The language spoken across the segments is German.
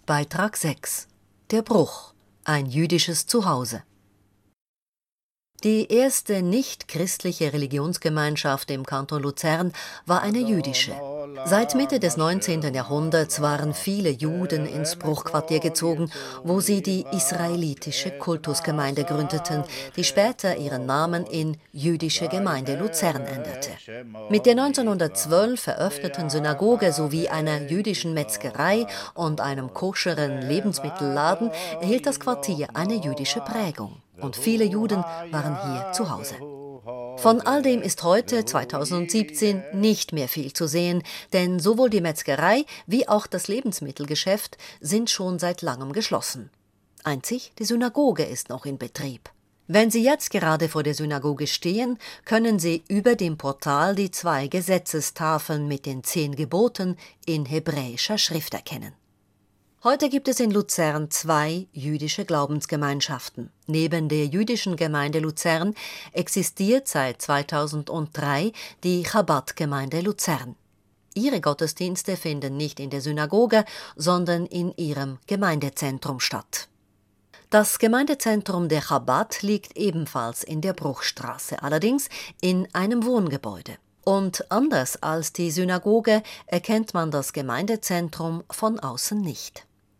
Beitrag 6. Der Bruch. Ein jüdisches Zuhause. Die erste nicht-christliche Religionsgemeinschaft im Kanton Luzern war eine jüdische. Seit Mitte des 19. Jahrhunderts waren viele Juden ins Bruchquartier gezogen, wo sie die israelitische Kultusgemeinde gründeten, die später ihren Namen in Jüdische Gemeinde Luzern änderte. Mit der 1912 eröffneten Synagoge sowie einer jüdischen Metzgerei und einem koscheren Lebensmittelladen erhielt das Quartier eine jüdische Prägung. Und viele Juden waren hier zu Hause. Von all dem ist heute, 2017, nicht mehr viel zu sehen, denn sowohl die Metzgerei wie auch das Lebensmittelgeschäft sind schon seit langem geschlossen. Einzig die Synagoge ist noch in Betrieb. Wenn Sie jetzt gerade vor der Synagoge stehen, können Sie über dem Portal die 2 Gesetzestafeln mit den 10 Geboten in hebräischer Schrift erkennen. Heute gibt es in Luzern 2 jüdische Glaubensgemeinschaften. Neben der jüdischen Gemeinde Luzern existiert seit 2003 die Chabad-Gemeinde Luzern. Ihre Gottesdienste finden nicht in der Synagoge, sondern in ihrem Gemeindezentrum statt. Das Gemeindezentrum der Chabad liegt ebenfalls in der Bruchstraße, allerdings in einem Wohngebäude. Und anders als die Synagoge erkennt man das Gemeindezentrum von außen nicht.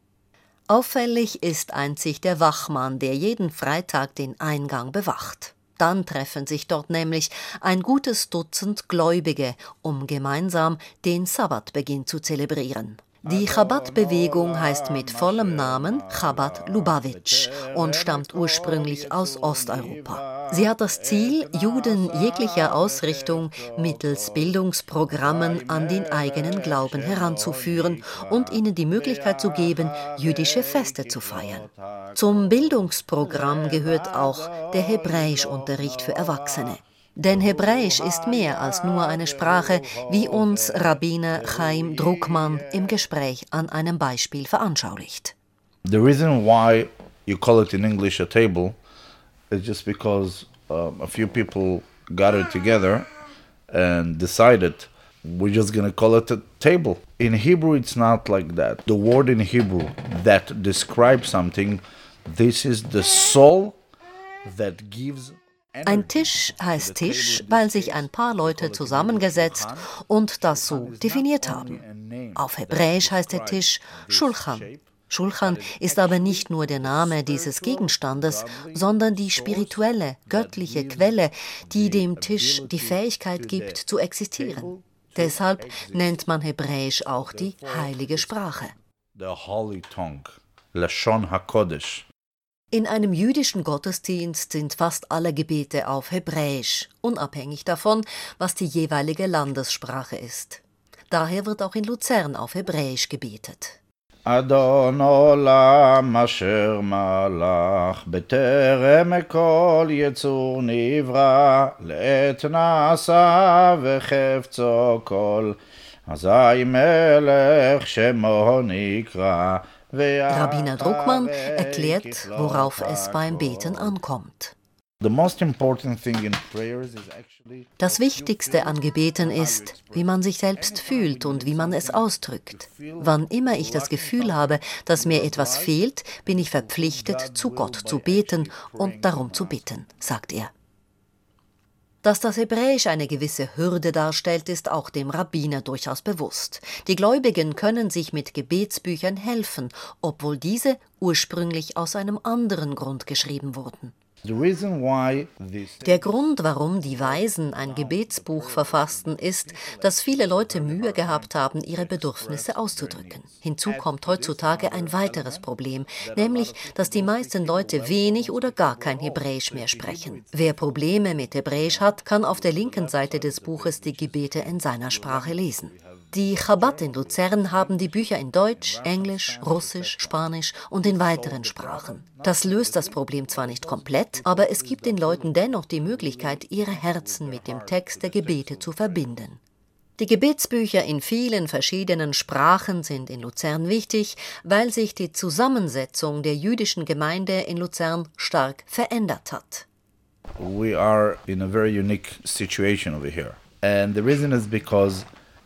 Auffällig ist einzig der Wachmann, der jeden Freitag den Eingang bewacht. Dann treffen sich dort nämlich ein gutes Dutzend Gläubige, um gemeinsam den Sabbatbeginn zu zelebrieren. Die Chabad-Bewegung heißt mit vollem Namen Chabad Lubavitch und stammt ursprünglich aus Osteuropa. Sie hat das Ziel, Juden jeglicher Ausrichtung mittels Bildungsprogrammen an den eigenen Glauben heranzuführen und ihnen die Möglichkeit zu geben, jüdische Feste zu feiern. Zum Bildungsprogramm gehört auch der Hebräischunterricht für Erwachsene. Denn Hebräisch ist mehr als nur eine Sprache, wie uns Rabbiner Chaim Druckmann im Gespräch an einem Beispiel veranschaulicht. The reason why you call it in English a table is just because a few people gathered together and decided we're just going to call it a table. In Hebrew it's not like that. The word in Hebrew that describes something, this is the soul that gives. Ein Tisch heißt Tisch, weil sich ein paar Leute zusammengesetzt und das so definiert haben. Auf Hebräisch heißt der Tisch Schulchan. Schulchan ist aber nicht nur der Name dieses Gegenstandes, sondern die spirituelle, göttliche Quelle, die dem Tisch die Fähigkeit gibt, zu existieren. Deshalb nennt man Hebräisch auch die heilige Sprache. The holy tongue, Lashon HaKodesh. In einem jüdischen Gottesdienst sind fast alle Gebete auf Hebräisch, unabhängig davon, was die jeweilige Landessprache ist. Daher wird auch in Luzern auf Hebräisch gebetet. Adon olam asher malach beterem kol yetsur nivra leet nasa vechefzo kol azay melech shemo nikra. Rabbiner Druckmann erklärt, worauf es beim Beten ankommt. Das Wichtigste an Gebeten ist, wie man sich selbst fühlt und wie man es ausdrückt. Wann immer ich das Gefühl habe, dass mir etwas fehlt, bin ich verpflichtet, zu Gott zu beten und darum zu bitten, sagt er. Dass das Hebräisch eine gewisse Hürde darstellt, ist auch dem Rabbiner durchaus bewusst. Die Gläubigen können sich mit Gebetsbüchern helfen, obwohl diese ursprünglich aus einem anderen Grund geschrieben wurden. Der Grund, warum die Weisen ein Gebetsbuch verfassten, ist, dass viele Leute Mühe gehabt haben, ihre Bedürfnisse auszudrücken. Hinzu kommt heutzutage ein weiteres Problem, nämlich, dass die meisten Leute wenig oder gar kein Hebräisch mehr sprechen. Wer Probleme mit Hebräisch hat, kann auf der linken Seite des Buches die Gebete in seiner Sprache lesen. Die Chabad in Luzern haben die Bücher in Deutsch, Englisch, Russisch, Spanisch und in weiteren Sprachen. Das löst das Problem zwar nicht komplett, aber es gibt den Leuten dennoch die Möglichkeit, ihre Herzen mit dem Text der Gebete zu verbinden. Die Gebetsbücher in vielen verschiedenen Sprachen sind in Luzern wichtig, weil sich die Zusammensetzung der jüdischen Gemeinde in Luzern stark verändert hat. We are in a very unique situation over here. And the reason is because